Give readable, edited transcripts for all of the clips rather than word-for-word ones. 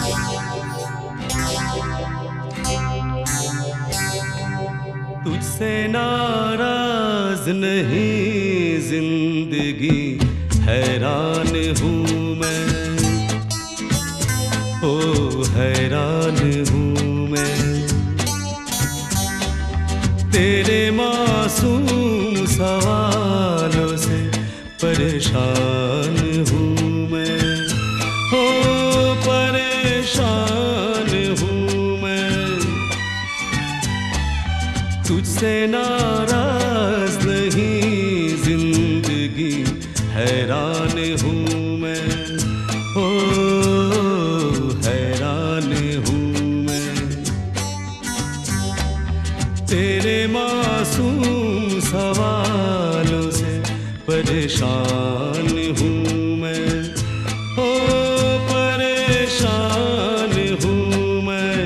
तुझसे नाराज नहीं जिंदगी, हैरान हूँ मैं, ओ हैरान हूँ मैं। तेरे मासूम सवालों से परेशान हूँ मैं, ओ परेशान हूँ मैं। तुझसे नाराज नहीं जिंदगी, हैरान हूँ मैं, ओ हैरान हूँ मैं। तेरे मासूम सवालों से परेशान हूँ मैं, ओ परेशान हूँ मैं।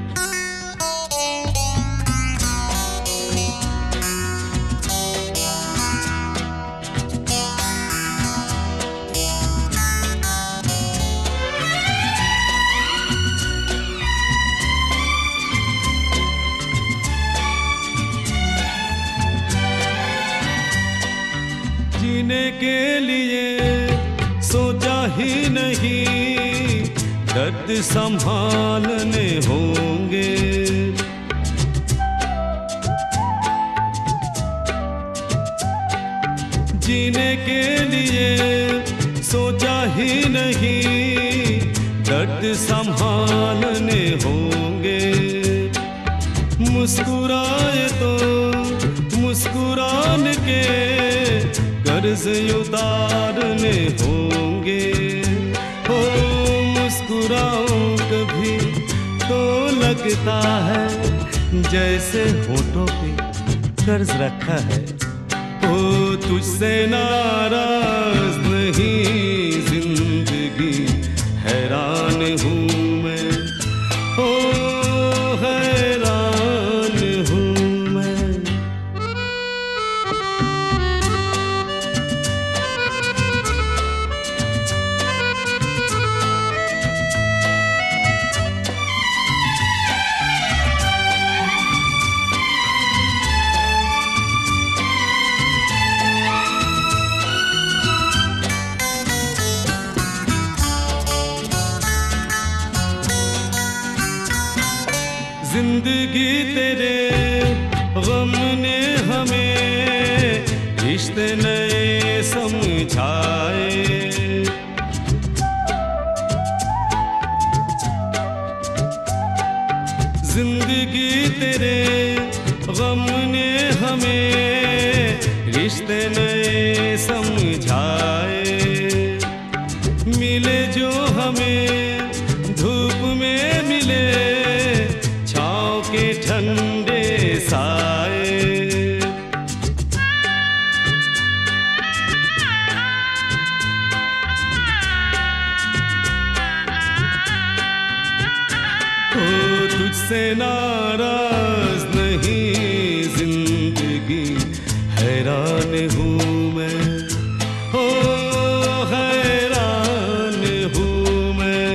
जीने के लिए सोचा ही नहीं, दर्द संभालने होंगे। जीने के लिए सोचा ही नहीं, दर्द संभालने होंगे। मुस्कुराए तो मुस्कुराने के कर्ज उतारने होंगे। हो मुस्कुराऊं कभी तो लगता है जैसे होठों पे कर्ज रखा है। ओ तुझसे नाराज नहीं जिंदगी, हैरान हूँ मैं, ओ हैरान हूँ मैं। जिंदगी तेरे गम ने हमें रिश्ते नए समझाए। जिंदगी तेरे गम ने हमें रिश्ते नए समझाए। मिले जो हमें धूप में मिले, के ठंडे साए। ओ तुझसे नाराज नहीं जिंदगी, हैरान हूँ मैं, ओ हैरान हूँ मैं।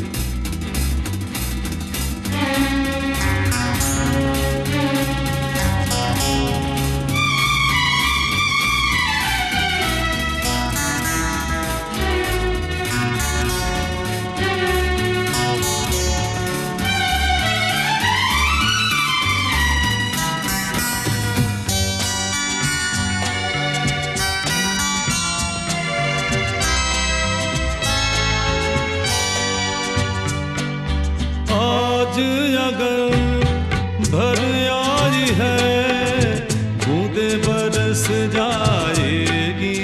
आज अगर भर आई है, बूंदे बरस जाएगी।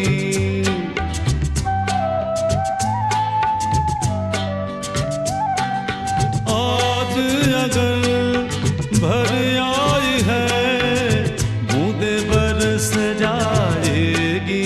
आज अगर भर आई है, बूंदे बरस जाएगी।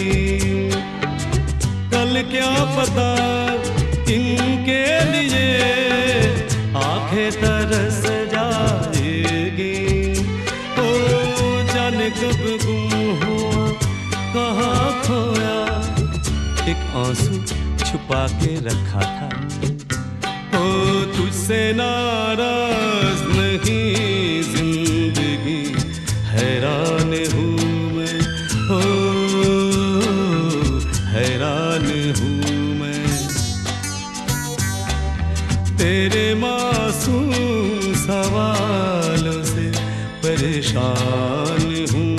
कल क्या पता इनके लिए आंखें तरस जाएगी। ओ जाने कब गुम हुआ, कहाँ खोया, एक आंसू छुपा के रखा था। ओ तुझ मुझसे नाराज नहीं जिंदगी, हैरान हूँ मैं, ओ हैरान हूँ मैं। तेरे मासूम सवालों से परेशान हूँ